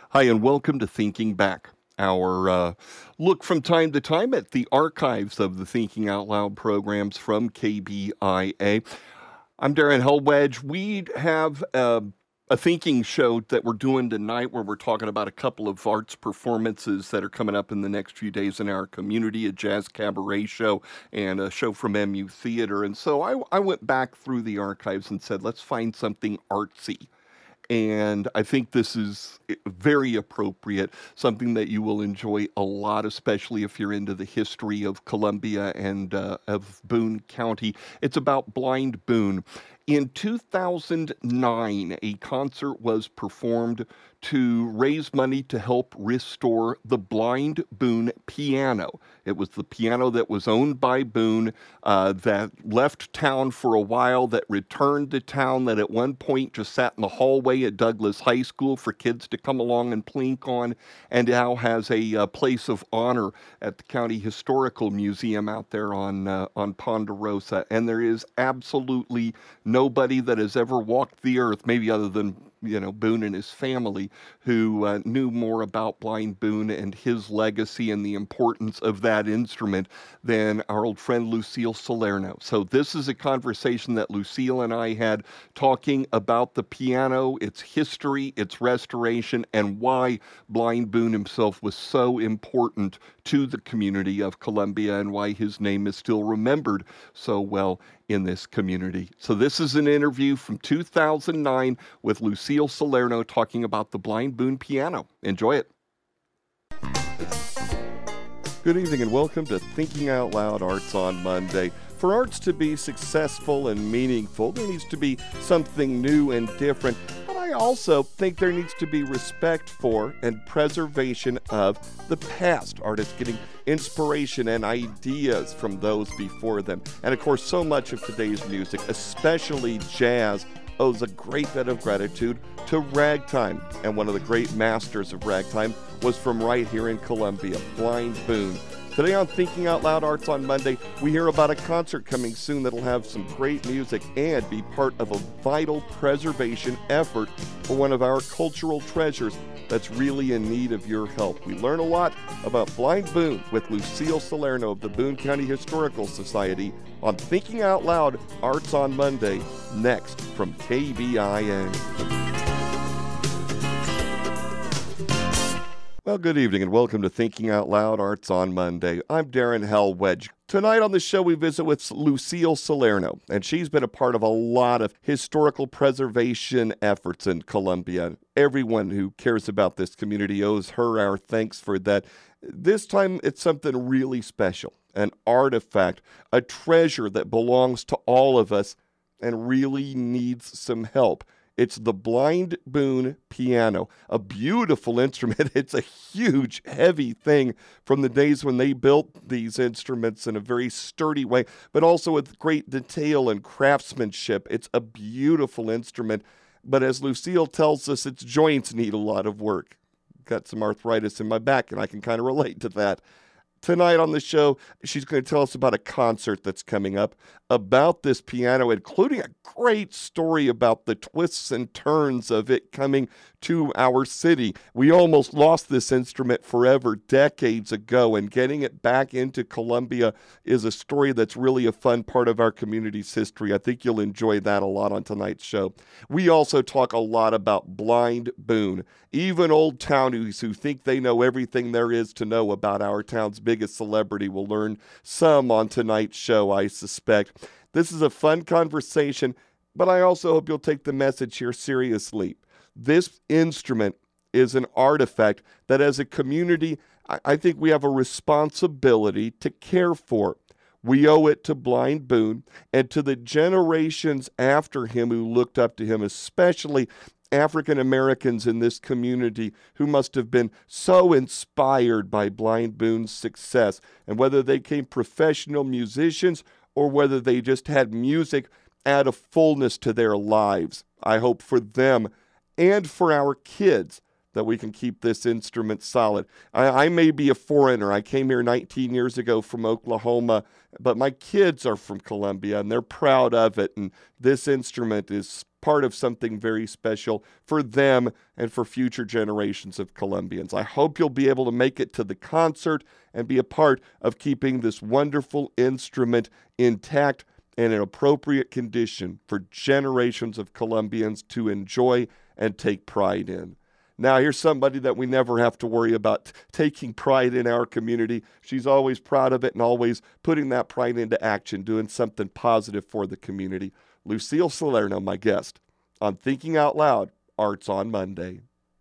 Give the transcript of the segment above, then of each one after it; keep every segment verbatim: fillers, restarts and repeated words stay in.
Hi, and welcome to Thinking Back, our uh, look from time to time at the archives of the Thinking Out Loud programs from K B I A. I'm Darren Hellwedge. We have uh, a thinking show that we're doing tonight where we're talking about a couple of arts performances that are coming up in the next few days in our community, a jazz cabaret show and a show from M U Theater. And so I, I went back through the archives and said, let's find something artsy. And I think this is very appropriate, something that you will enjoy a lot, especially if you're into the history of Columbia and uh, of Boone County. It's about Blind Boone. In two thousand nine, a concert was performed to raise money to help restore the Blind Boone piano. It was the piano that was owned by Boone, uh, that left town for a while, that returned to town, that at one point just sat in the hallway at Douglas High School for kids to come along and plink on, and now has a uh, place of honor at the County Historical Museum out there on, uh, on Ponderosa. And there is absolutely nobody that has ever walked the earth, maybe other than you know, Boone and his family, who uh, knew more about Blind Boone and his legacy and the importance of that instrument than our old friend Lucille Salerno. So this is a conversation that Lucille and I had talking about the piano, its history, its restoration, and why Blind Boone himself was so important to the community of Columbia and why his name is still remembered so well in this community. So this is an interview from two thousand nine with Lucille Salerno talking about the Blind Boone piano. Enjoy it. Good evening and welcome to Thinking Out Loud Arts on Monday. For arts to be successful and meaningful, there needs to be something new and different. But I also think there needs to be respect for and preservation of the past. Artists getting inspiration and ideas from those before them. And of course, so much of today's music, especially jazz, owes a great debt of gratitude to ragtime. And one of the great masters of ragtime was from right here in Columbia, Blind Boone. Today on Thinking Out Loud Arts on Monday, we hear about a concert coming soon that'll have some great music and be part of a vital preservation effort for one of our cultural treasures that's really in need of your help. We learn a lot about Blind Boone with Lucille Salerno of the Boone County Historical Society on Thinking Out Loud Arts on Monday, next from K B I A. Well, good evening and welcome to Thinking Out Loud Arts on Monday. I'm Darren Hellwedge. Tonight on the show, we visit with Lucille Salerno, and she's been a part of a lot of historical preservation efforts in Columbia. Everyone who cares about this community owes her our thanks for that. This time, it's something really special, an artifact, a treasure that belongs to all of us and really needs some help. It's the Blind Boone piano, a beautiful instrument. It's a huge, heavy thing from the days when they built these instruments in a very sturdy way, but also with great detail and craftsmanship. It's a beautiful instrument, but as Lucille tells us, its joints need a lot of work. Got some arthritis in my back, and I can kind of relate to that. Tonight on the show, she's going to tell us about a concert that's coming up about this piano, including a great story about the twists and turns of it coming to our city. We almost lost this instrument forever decades ago, and getting it back into Columbia is a story that's really a fun part of our community's history. I think you'll enjoy that a lot on tonight's show. We also talk a lot about Blind Boone. Even old townies who think they know everything there is to know about our town's biggest celebrity will learn some on tonight's show, I suspect. This is a fun conversation, but I also hope you'll take the message here seriously. This instrument is an artifact that as a community, I think we have a responsibility to care for. We owe it to Blind Boone and to the generations after him who looked up to him, especially African Americans in this community who must have been so inspired by Blind Boone's success. And whether they became professional musicians or whether they just had music add a fullness to their lives, I hope for them and for our kids that we can keep this instrument solid. I, I may be a foreigner. I came here nineteen years ago from Oklahoma, but my kids are from Columbia, and they're proud of it. And this instrument is part of something very special for them and for future generations of Colombians. I hope you'll be able to make it to the concert and be a part of keeping this wonderful instrument intact and in appropriate condition for generations of Colombians to enjoy and take pride in. Now, here's somebody that we never have to worry about t- taking pride in our community. She's always proud of it and always putting that pride into action, doing something positive for the community. Lucille Salerno, my guest on Thinking Out Loud, Arts on Monday.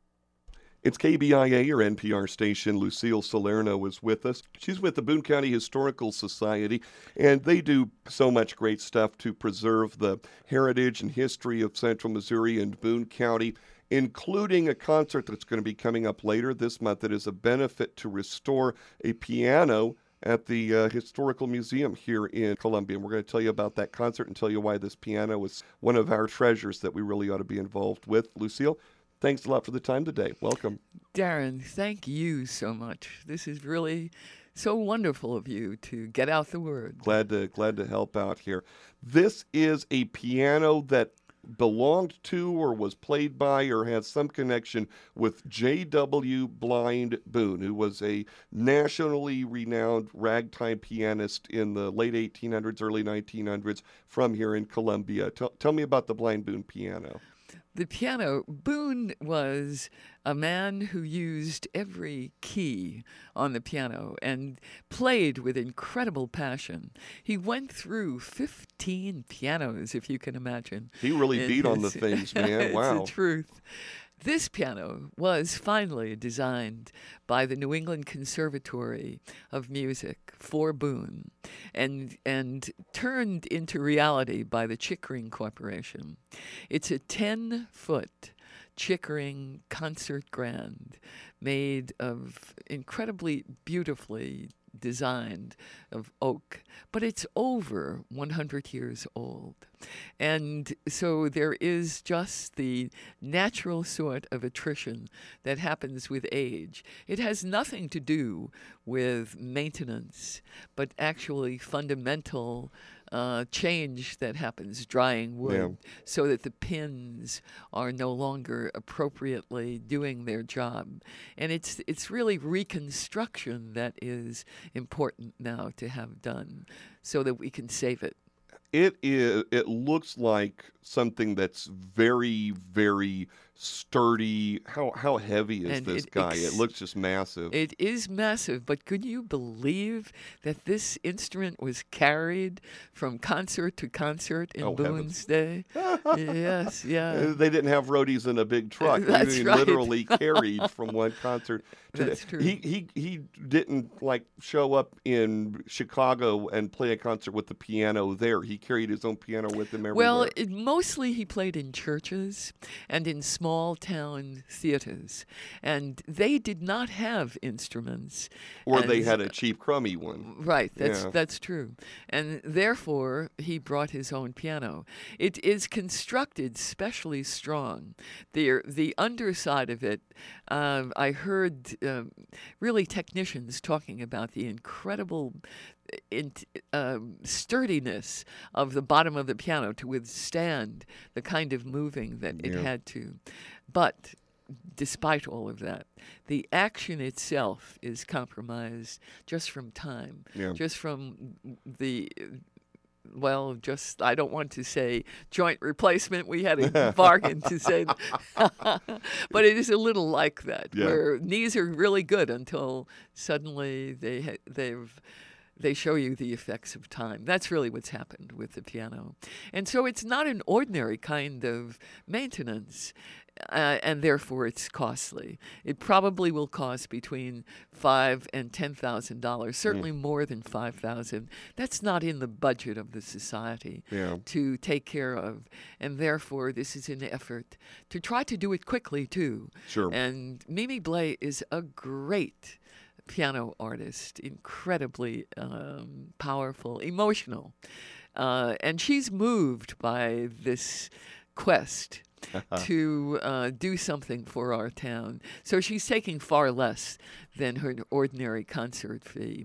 It's K B I A, your N P R station. Lucille Salerno is with us. She's with the Boone County Historical Society, and they do so much great stuff to preserve the heritage and history of Central Missouri and Boone County, including a concert that's going to be coming up later this month that is a benefit to restore a piano at the uh, Historical Museum here in Columbia. And we're going to tell you about that concert and tell you why this piano is one of our treasures that we really ought to be involved with. Lucille, thanks a lot for the time today. Welcome. Darren, thank you so much. This is really so wonderful of you to get out the word. Glad to glad to help out here. This is a piano that belonged to or was played by or has some connection with J W Blind Boone, who was a nationally renowned ragtime pianist in the late eighteen hundreds, early nineteen hundreds from here in Columbia. Tell, tell me about the Blind Boone piano. The piano, Boone was a man who used every key on the piano and played with incredible passion. He went through fifteen pianos, if you can imagine. He really in beat his, on the things, man. Wow. It's the truth. This piano was finally designed by the New England Conservatory of Music for Boone and and turned into reality by the Chickering Corporation. It's a ten-foot Chickering concert grand made of incredibly beautifully designed of oak, but it's over one hundred years old. And so there is just the natural sort of attrition that happens with age. It has nothing to do with maintenance, but actually fundamental uh, change that happens, drying wood, Yeah. so that the pins are no longer appropriately doing their job. And it's it's really reconstruction that is important now to have done so that we can save it. It is. It looks like something that's very, very sturdy. How how heavy is And this it guy? ex- It looks just massive. It is massive, but could you believe that this instrument was carried from concert to concert in Oh, Boone's day? Yes, Uh, yeah. They didn't have roadies in a big truck. That's He right. literally carried from one concert to That's the, true. He he he didn't like show up in Chicago and play a concert with the piano there. He carried his own piano with him everywhere. Well, it, mostly he played in churches and in small town theaters, and they did not have instruments. or they and- had a cheap, crummy one. Right, that's Yeah. that's true. And therefore, he brought his own piano. It is constructed specially strong. The the underside of it, um, I heard um, really technicians talking about the incredible in, um, sturdiness of the bottom of the piano to withstand the kind of moving that it Yeah. had to. But despite all of that, the action itself is compromised just from time, Yeah. just from the, well, just, I don't want to say joint replacement. We had a bargain to say that. But it is a little like that, Yeah. where knees are really good until suddenly they ha- they've they show you the effects of time. That's really what's happened with the piano. And so it's not an ordinary kind of maintenance, uh, and therefore it's costly. It probably will cost between five and ten thousand dollars, certainly more than five thousand. That's not in the budget of the society Yeah. to take care of, and therefore this is an effort to try to do it quickly too. Sure. And Mimi Blais is a great piano artist, incredibly um, powerful, emotional. Uh, and she's moved by this quest to uh, do something for our town. So she's taking far less than her ordinary concert fee.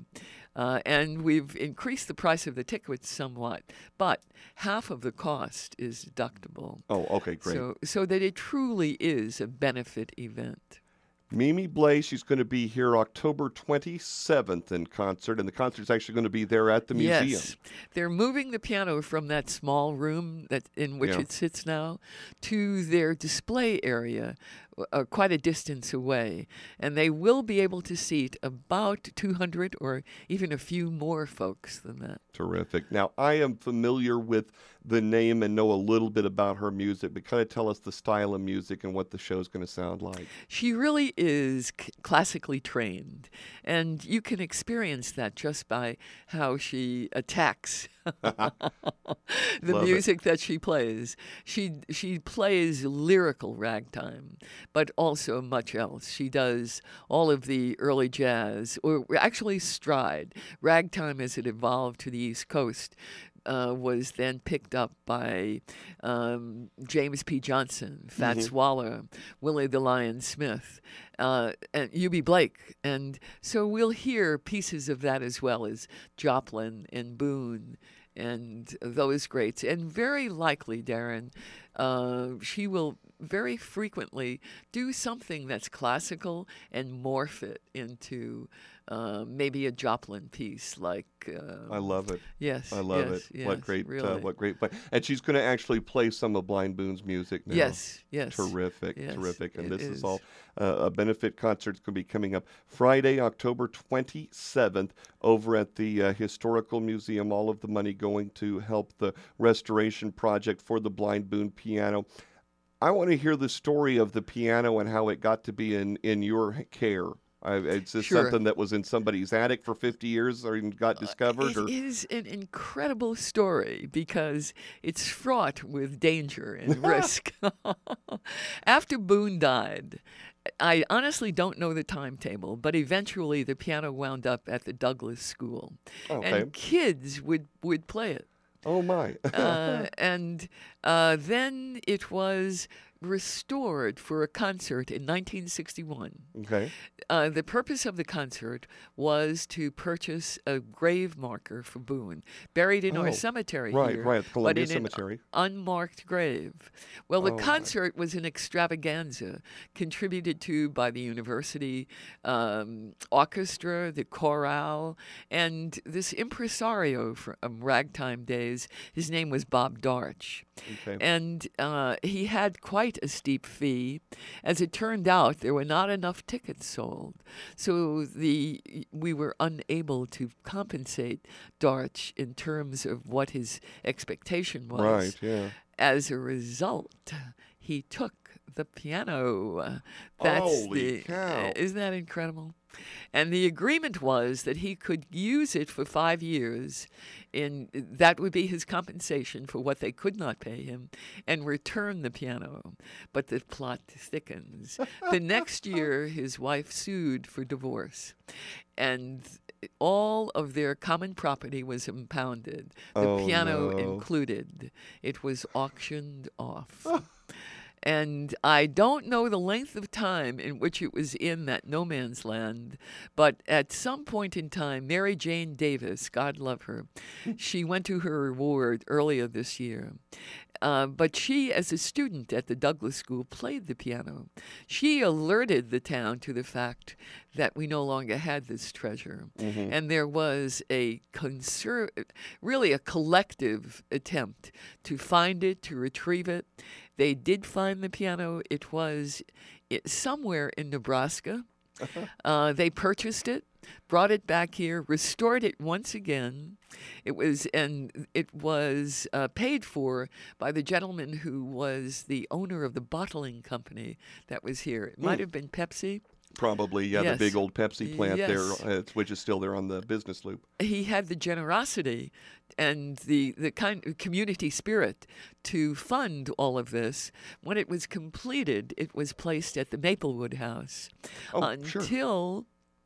Uh, and we've increased the price of the tickets somewhat, but half of the cost is deductible. Oh, okay, great. So, so that it truly is a benefit event. Mimi Blay, she's going to be here October twenty-seventh in concert, and the concert's actually going to be there at the museum. Yes, they're moving the piano from that small room that in which Yeah. it sits now to their display area, uh, quite a distance away, and they will be able to seat about two hundred or even a few more folks than that. Terrific. Now, I am familiar with the name and know a little bit about her music, but kind of tell us the style of music and what the show's going to sound like. She really is c- classically trained, and you can experience that just by how she attacks the Love it. music that she plays. She she plays lyrical ragtime, but also much else. She does all of the early jazz, or actually stride. Ragtime, as it evolved to the East Coast, uh, was then picked up by um, James P. Johnson, Fats Mhm. Waller, Willie the Lion Smith, uh, and U B. Blake. And so we'll hear pieces of that as well as Joplin and Boone and those greats. And very likely, Darren, uh, she will very frequently do something that's classical and morph it into uh, maybe a Joplin piece, like uh, I love it. yes, I love yes, it. What yes, great, really. uh, what great play. And she's going to actually play some of Blind Boone's music now. Yes, yes. Terrific, Yes, terrific. And it this is, is. all uh, a benefit concert. It's going to be coming up Friday, October twenty-seventh, over at the uh, Historical Museum. All of the money going to help the restoration project for the Blind Boone piano. I want to hear the story of the piano and how it got to be in, in your care. I, is this Sure. something that was in somebody's attic for fifty years or even got discovered? It or is an incredible story because it's fraught with danger and risk. After Boone died, I honestly don't know the timetable, but eventually the piano wound up at the Douglas School. Okay. And kids would, would play it. Oh, my. uh, and uh, then it was restored for a concert in nineteen sixty-one. Okay. Uh, the purpose of the concert was to purchase a grave marker for Boone, buried in Oh, our cemetery right, here, right, at the but Columbia in Cemetery. an unmarked grave. Well, the Oh, my. concert was an extravaganza contributed to by the university um, orchestra, the chorale, and this impresario from ragtime days. His name was Bob Darch. Okay. And uh, he had quite a steep fee. As it turned out, there were not enough tickets sold, so the we were unable to compensate Darch in terms of what his expectation was. Right, yeah. As a result, he took the piano. That's Holy the cow. isn't that incredible? And the agreement was that he could use it for five years, and that would be his compensation for what they could not pay him, and return the piano. But the plot thickens. The next year, his wife sued for divorce, and all of their common property was impounded, the Oh, piano no. included. It was auctioned off. And I don't know the length of time in which it was in that no man's land, but at some point in time, Mary Jane Davis, God love her, she went to her reward earlier this year. Uh, but she, as a student at the Douglas School, played the piano. She alerted the town to the fact that we no longer had this treasure. Mhm. And there was a conser- really a collective attempt to find it, to retrieve it. They did find the piano. It was it, somewhere in Nebraska. Uh, they purchased it, brought it back here, restored it once again. It was and it was uh, paid for by the gentleman who was the owner of the bottling company that was here. It might have been Pepsi. Probably, yeah, Yes. the big old Pepsi plant Yes. there, uh, which is still there on the business loop. He had the generosity and the the kind of community spirit to fund all of this. When it was completed, it was placed at the Maplewood House Oh, until sure.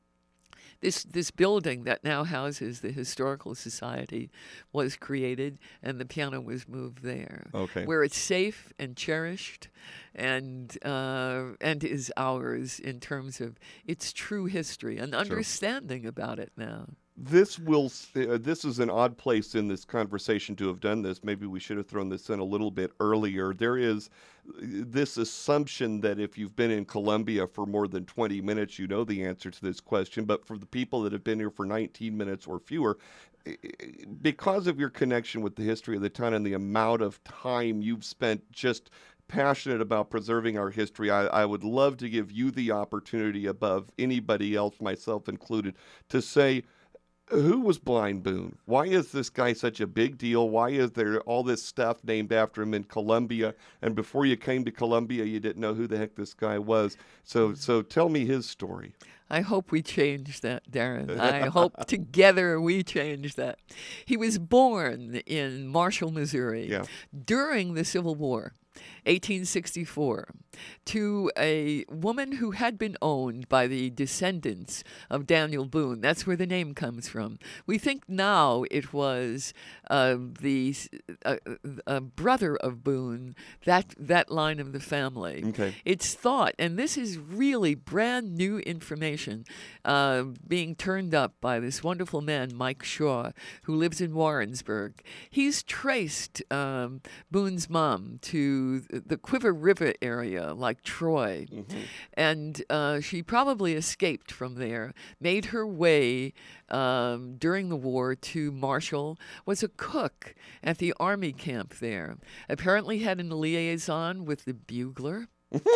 this this building that now houses the Historical Society was created, and the piano was moved there, Okay. where it's safe and cherished, and uh, and is ours in terms of its true history and understanding about it now. This will. Uh, this is an odd place in this conversation to have done this. Maybe we should have thrown this in a little bit earlier. There is this assumption that if you've been in Colombia for more than twenty minutes, you know the answer to this question. But for the people that have been here for nineteen minutes or fewer, because of your connection with the history of the town and the amount of time you've spent just passionate about preserving our history, I, I would love to give you the opportunity above anybody else, myself included, to say, who was Blind Boone? Why is this guy such a big deal? Why is there all this stuff named after him in Colombia? And before you came to Colombia, you didn't know who the heck this guy was. So, so tell me his story. I hope we change that, Darren. I hope together we change that. He was born in Marshall, Missouri, Yeah. during the Civil War, eighteen sixty-four, to a woman who had been owned by the descendants of Daniel Boone. That's where the name comes from. We think now it was uh, the uh, uh, brother of Boone, that that line of the family. Okay. It's thought, and this is really brand new information uh, being turned up by this wonderful man, Mike Shaw, who lives in Warrensburg. He's traced um, Boone's mom to the Quiver River area, like Troy, Mm-hmm. and uh, she probably escaped from there, made her way um, during the war to Marshall, was a cook at the army camp there, apparently had a liaison with the bugler.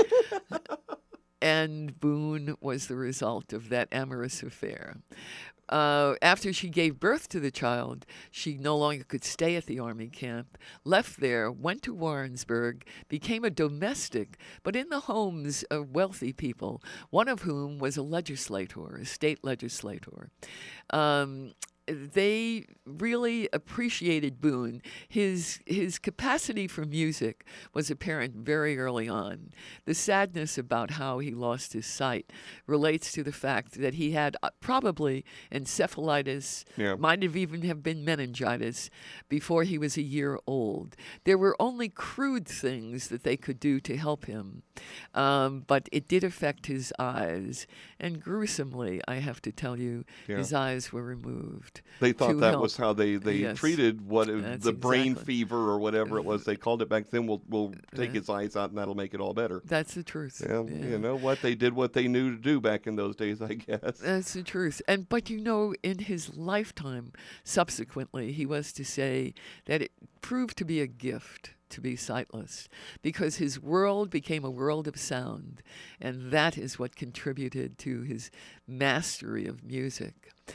And Boone was the result of that amorous affair. Uh, after she gave birth to the child, she no longer could stay at the army camp, left there, went to Warrensburg, became a domestic, but in the homes of wealthy people, one of whom was a legislator, a state legislator. Um, They really appreciated Boone. His his capacity for music was apparent very early on. The sadness about how he lost his sight relates to the fact that he had uh, probably encephalitis, Yeah. might have even have been meningitis, before he was a year old. There were only crude things that they could do to help him, um, but it did affect his eyes. And gruesomely, I have to tell you, Yeah. his eyes were removed. They thought to that help. was how they, they Yes. treated what That's the brain exactly. fever or whatever it was they called it back then. We'll we'll take Uh, his eyes out and that'll make it all better. That's the truth. Yeah, Yeah. you know what? They did what they knew to do back in those days, I guess. That's the truth. And but you know, in his lifetime, subsequently, he was to say that it proved to be a gift to be sightless, because his world became a world of sound, and that is what contributed to his mastery of music.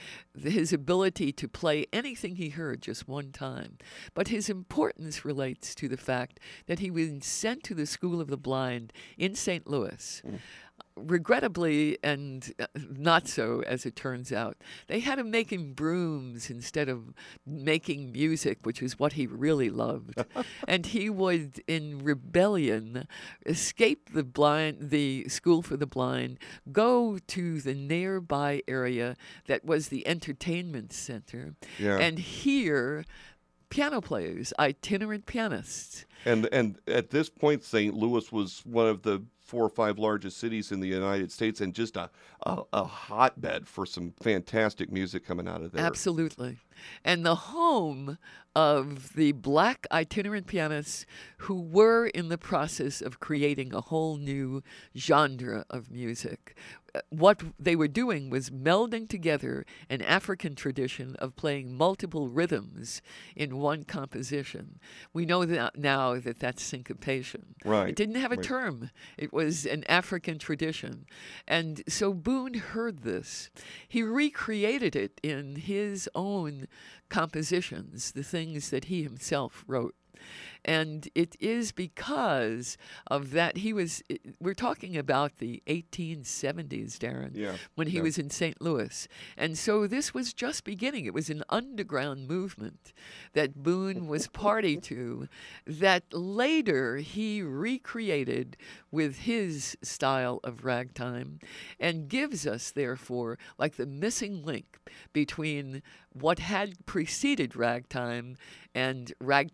His ability to play anything he heard just one time. But his importance relates to the fact that he was sent to the School of the Blind in Saint Louis. Mm. Regrettably, and uh, not so, as it turns out, they had him making brooms instead of making music, which is what he really loved. And he would, in rebellion, escape the blind, the school for the blind, go to the nearby area that was the entertainment center, Yeah. and hear piano players, itinerant pianists. And and at this point, Saint Louis was one of the four or five largest cities in the United States, and just a a, a hotbed for some fantastic music coming out of there. Absolutely. And the home of the black itinerant pianists who were in the process of creating a whole new genre of music. Uh, What they were doing was melding together an African tradition of playing multiple rhythms in one composition. We know that now that that's syncopation. Right. It didn't have a right. term. It was an African tradition. And so Boone heard this. He recreated it in his own compositions, the things that he himself wrote. And it is because of that he was, we're talking about the eighteen seventies, Darren, Yeah. when he yeah. was in Saint Louis. And so this was just beginning. It was an underground movement that Boone was party to that later he recreated with his style of ragtime, and gives us, therefore, like the missing link between what had preceded ragtime and ragtime itself.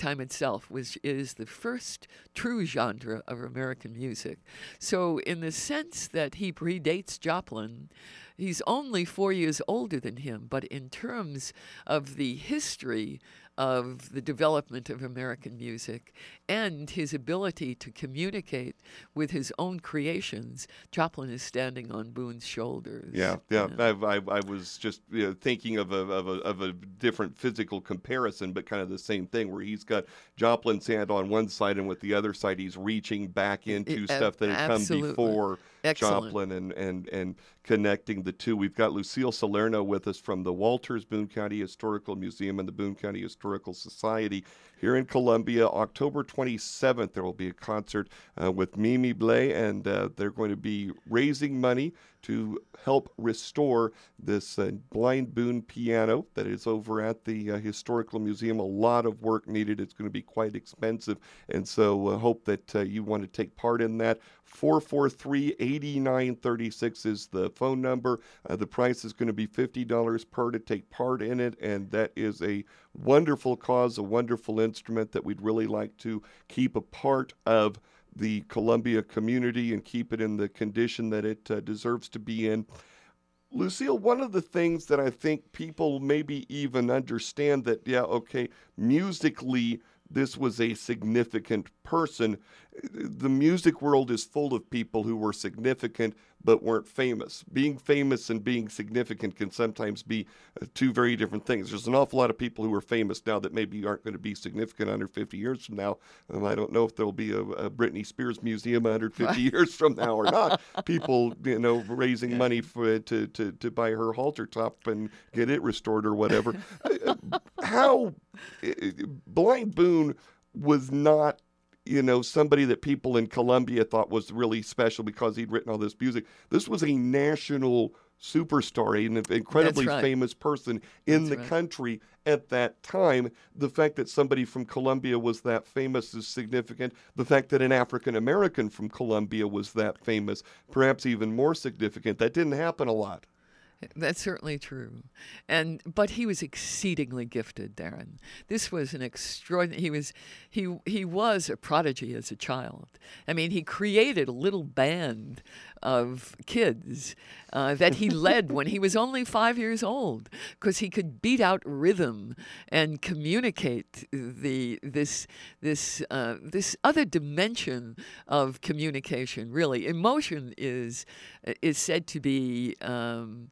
itself was is the first true genre of American music. So in the sense that he predates Joplin, he's only four years older than him, but in terms of the history of the development of American music and his ability to communicate with his own creations, Joplin is standing on Boone's shoulders. Yeah, yeah. I, I, I was just you know, thinking of a, of a of a different physical comparison, but kind of the same thing, where he's got Joplin's hand on one side, and with the other side, he's reaching back into It- stuff that had absolutely. come before Excellent. Joplin, and, and, and connecting the two. We've got Lucille Salerno with us from the Walters Boone County Historical Museum and the Boone County Historical Society here in Columbia. October twenty-seventh, there will be a concert uh, with Mimi Blais, and uh, they're going to be raising money to help restore this uh, blind Boone piano that is over at the uh, Historical Museum. A lot of work needed. It's going to be quite expensive, and so uh, hope that uh, you want to take part in that. four four three, eight nine three six is the phone number. Uh, the price is going to be fifty dollars per to take part in it, and that is a wonderful cause, a wonderful instrument that we'd really like to keep a part of the Columbia community and keep it in the condition that it uh, deserves to be in. Lucille, one of the things that I think people maybe even understand that, yeah, okay, musically, this was a significant person. The music world is full of people who were significant but weren't famous. Being famous and being significant can sometimes be uh, two very different things. There's an awful lot of people who are famous now that maybe aren't going to be significant one hundred fifty years from now. Um, I don't know if there'll be a, a Britney Spears museum one hundred fifty years from now or not. People, you know, raising Yeah. money for to, to, to buy her halter top and get it restored or whatever. Uh, How uh, Blind Boone was not, you know, somebody that people in Columbia thought was really special because he'd written all this music. This was a national superstar, an incredibly That's right. famous person in That's the right. country at that time. The fact that somebody from Columbia was that famous is significant. The fact that an African American from Columbia was that famous, perhaps even more significant. That didn't happen a lot. That's certainly true, and but he was exceedingly gifted, Darren. This was an extraordinary. He was he he was a prodigy as a child. I mean, he created a little band of kids uh, that he led when he was only five years old, because he could beat out rhythm and communicate the this this uh, this other dimension of communication. Really, emotion is is said to be. Um,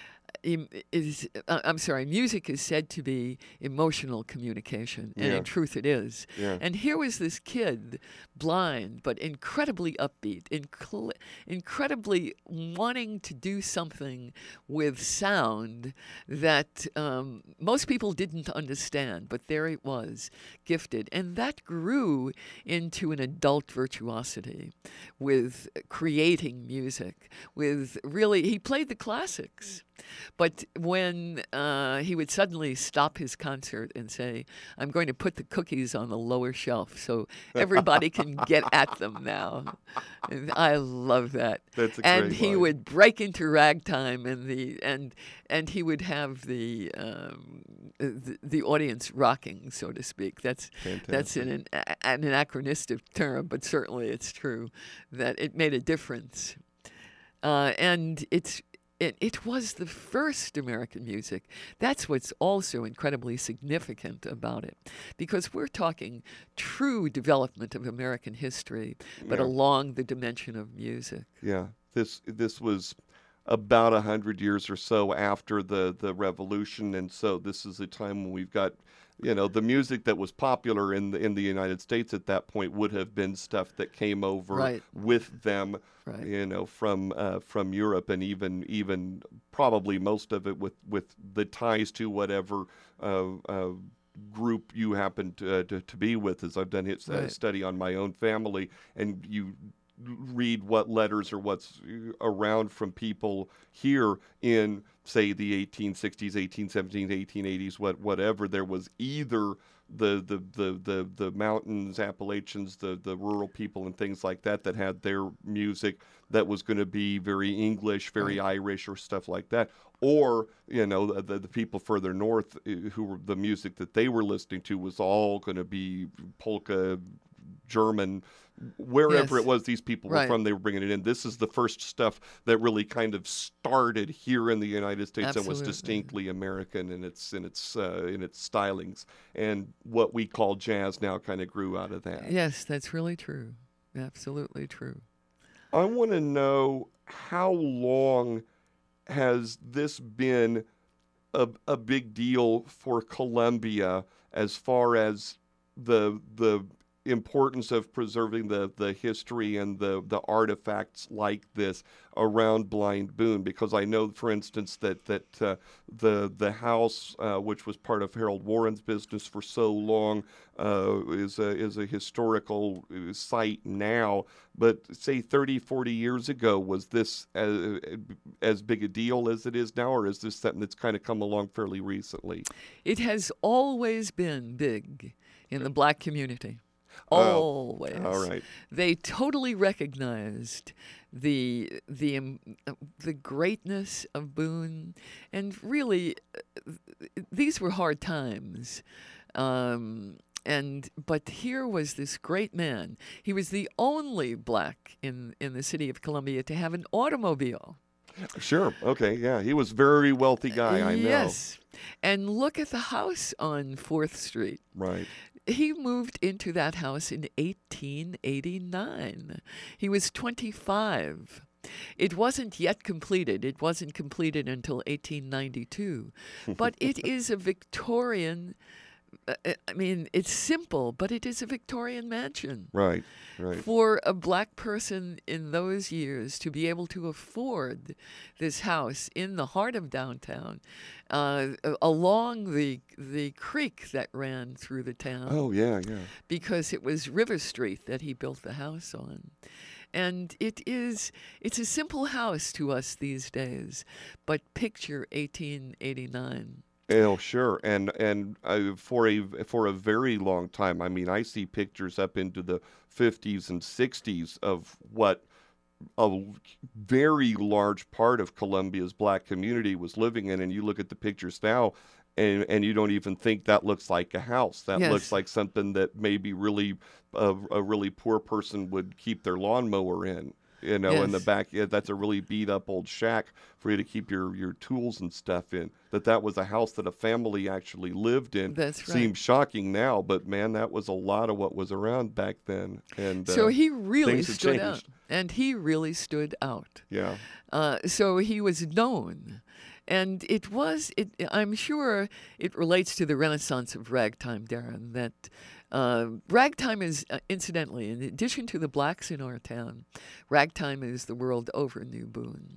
em- is uh, I'm sorry, music is said to be emotional communication, and Yeah. in truth it is. Yeah. And here was this kid, blind, but incredibly upbeat, incl- incredibly wanting to do something with sound that um, most people didn't understand, but there it was, gifted. And that grew into an adult virtuosity with creating music, with really, he played the classics. But when uh, he would suddenly stop his concert and say, I'm going to put the cookies on the lower shelf so everybody can get at them now. And I love that. That's a and great he line. would break into ragtime, and the and and he would have the um, the, the audience rocking, so to speak. That's that's an, an an anachronistic term, but certainly it's true that it made a difference. Uh, and it's It, it was the first American music. That's what's also incredibly significant about it, because we're talking true development of American history, but Yeah. along the dimension of music. Yeah, this this was about a hundred years or so after the the revolution, and so this is a time when we've got, you know, the music that was popular in the in the United States at that point would have been stuff that came over Right. with them, Right. you know, from uh, from Europe, and even even probably most of it with with the ties to whatever uh, uh, group you happen to, uh, to to be with. As I've done a Right. study on my own family, and you read what letters or what's around from people here in, say, the eighteen sixties, eighteen seventies, eighteen eighties, what, whatever. There was either the the the the, the mountains, Appalachians, the the rural people and things like that that had their music that was going to be very English, very Right. Irish or stuff like that. Or, you know, the, the, the people further north uh, who were the music that they were listening to was all going to be polka, German, wherever Yes. it was these people were Right. from, they were bringing it in. This is the first stuff that really kind of started here in the United States and was Absolutely. distinctly American in its in its uh, in its stylings. And what we call jazz now kind of grew out of that. Yes, that's really true. Absolutely true. I want to know, how long has this been a, a big deal for Columbia as far as the the importance of preserving the, the history and the, the artifacts like this around Blind Boon? Because I know, for instance, that that uh, the the house, uh, which was part of Harold Warren's business for so long, uh, is a is a historical site now. But say thirty, forty years ago, was this as, as big a deal as it is now, or is this something that's kind of come along fairly recently? It has always been big in the black community. Oh, Always. all right. They totally recognized the the um, the greatness of Boone, and really, uh, these were hard times. Um, and but here was this great man. He was the only black in in the city of Columbia to have an automobile. Sure. Okay. Yeah. He was a very wealthy guy. I know. Yes. And look at the house on fourth Street. Right. He moved into that house in eighteen eighty-nine. He was twenty-five. It wasn't yet completed. It wasn't completed until eighteen ninety-two. But it is a Victorian, uh, I mean, it's simple, but it is a Victorian mansion. Right. Right. For a black person in those years to be able to afford this house in the heart of downtown, uh, along the the creek that ran through the town, Oh yeah. Yeah. because it was River Street that he built the house on. And it is, it's a simple house to us these days, but picture eighteen eighty-nine. Oh, sure. And and uh, for a for a very long time, I mean, I see pictures up into the fifties and sixties of what a very large part of Columbia's black community was living in. And you look at the pictures now, and and you don't even think that looks like a house. That Yes. looks like something that maybe really a, a really poor person would keep their lawnmower in. You know, in the Yes. back, yeah, that's a really beat up old shack for you to keep your, your tools and stuff in. That that was a house that a family actually lived in. That's right. Seems shocking now, but man, that was a lot of what was around back then. And So uh, he really things have stood out. changed. And he really stood out. yeah, Uh, so he was known. And it was, it, I'm sure it relates to the renaissance of ragtime, Darren, that uh, ragtime is, uh, incidentally, in addition to the blacks in our town, ragtime is the world over New Boone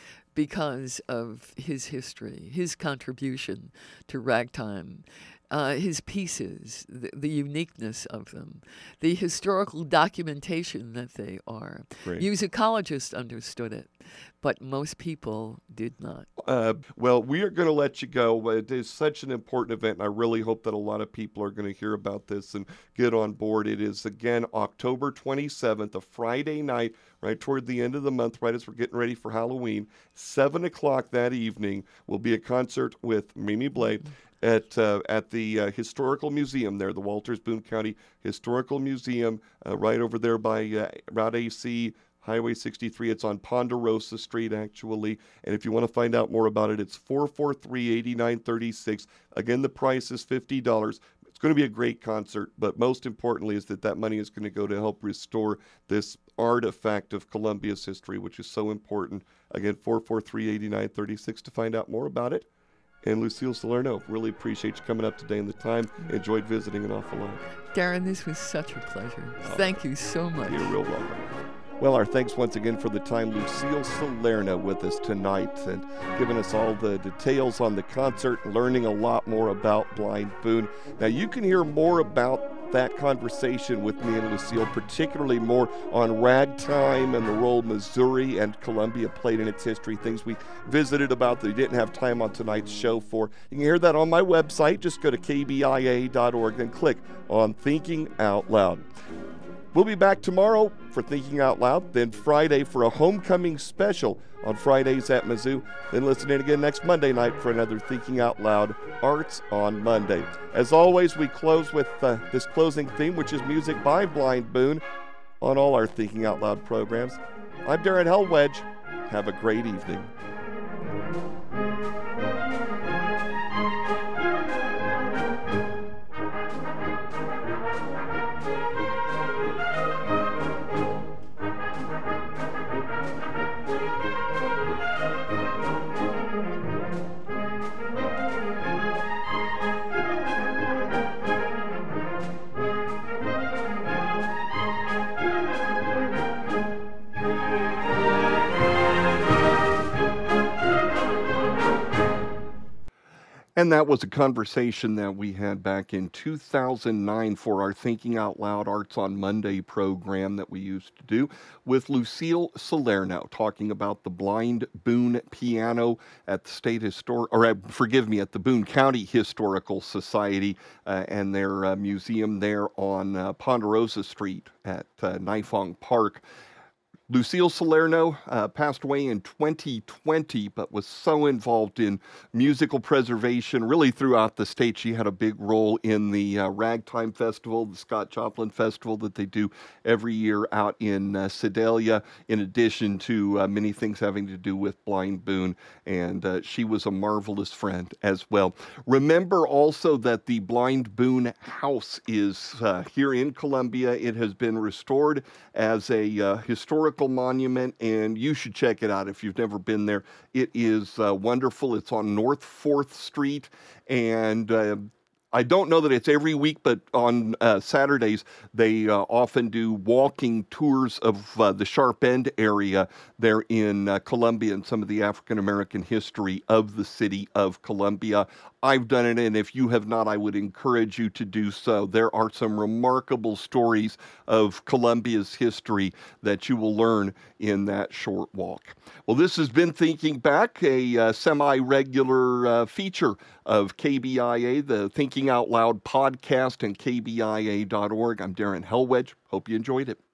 because of his history, his contribution to ragtime. Uh, his pieces, the, the uniqueness of them, the historical documentation that they are. Great. Musicologists understood it, but most people did not. Uh, well, we are going to let you go. It is such an important event, and I really hope that a lot of people are going to hear about this and get on board. It is, again, October twenty-seventh, a Friday night, right toward the end of the month, right as we're getting ready for Halloween. seven o'clock that evening will be a concert with Mimi Blade at uh, at the uh, Historical Museum there, the Walters Boone County Historical Museum, uh, right over there by uh, Route A C, Highway sixty-three. It's on Ponderosa Street, actually. And if you want to find out more about it, it's four four three, eight nine three six. Again, the price is fifty dollars. It's going to be a great concert, but most importantly is that that money is going to go to help restore this artifact of Columbia's history, which is so important. Again, four four three, eight nine three six to find out more about it. And Lucille Salerno, really appreciate you coming up today in the time. Enjoyed visiting an awful lot. Darren, this was such a pleasure. Thank you so much. You're real welcome. Well, our thanks once again for the time, Lucille Salerno with us tonight and giving us all the details on the concert and learning a lot more about Blind Boone. Now, you can hear more about that conversation with me and Lucille, particularly more on ragtime and the role Missouri and Columbia played in its history, things we visited about that we didn't have time on tonight's show for. You can hear that on my website. Just go to k b i a dot org and click on Thinking Out Loud. We'll be back tomorrow for Thinking Out Loud, then Friday for a homecoming special on Fridays at Mizzou, then listen in again next Monday night for another Thinking Out Loud Arts on Monday. As always, we close with uh, this closing theme, which is music by Blind Boone on all our Thinking Out Loud programs. I'm Darren Hellwedge. Have a great evening. And that was a conversation that we had back in two thousand nine for our Thinking Out Loud Arts on Monday program that we used to do with Lucille Salerno, talking about the Blind Boone piano at the State Histor- or uh, forgive me, at the Boone County Historical Society uh, and their uh, museum there on uh, Ponderosa Street at uh, Nifong Park. Lucille Salerno uh, passed away in twenty twenty, but was so involved in musical preservation really throughout the state. She had a big role in the uh, Ragtime Festival, the Scott Joplin Festival that they do every year out in uh, Sedalia, in addition to uh, many things having to do with Blind Boone, and uh, she was a marvelous friend as well. Remember also that the Blind Boone House is uh, here in Columbia. It has been restored as a uh, historical monument, and you should check it out if you've never been there. It is uh, wonderful. It's on North fourth Street, and uh, I don't know that it's every week, but on uh, Saturdays, they uh, often do walking tours of uh, the Sharp End area there in uh, Columbia and some of the African-American history of the city of Columbia. I've done it, and if you have not, I would encourage you to do so. There are some remarkable stories of Columbia's history that you will learn in that short walk. Well, this has been Thinking Back, a uh, semi-regular uh, feature of K B I A, the Thinking Out Loud podcast, and k b i a dot org. I'm Darren Hellwedge. Hope you enjoyed it.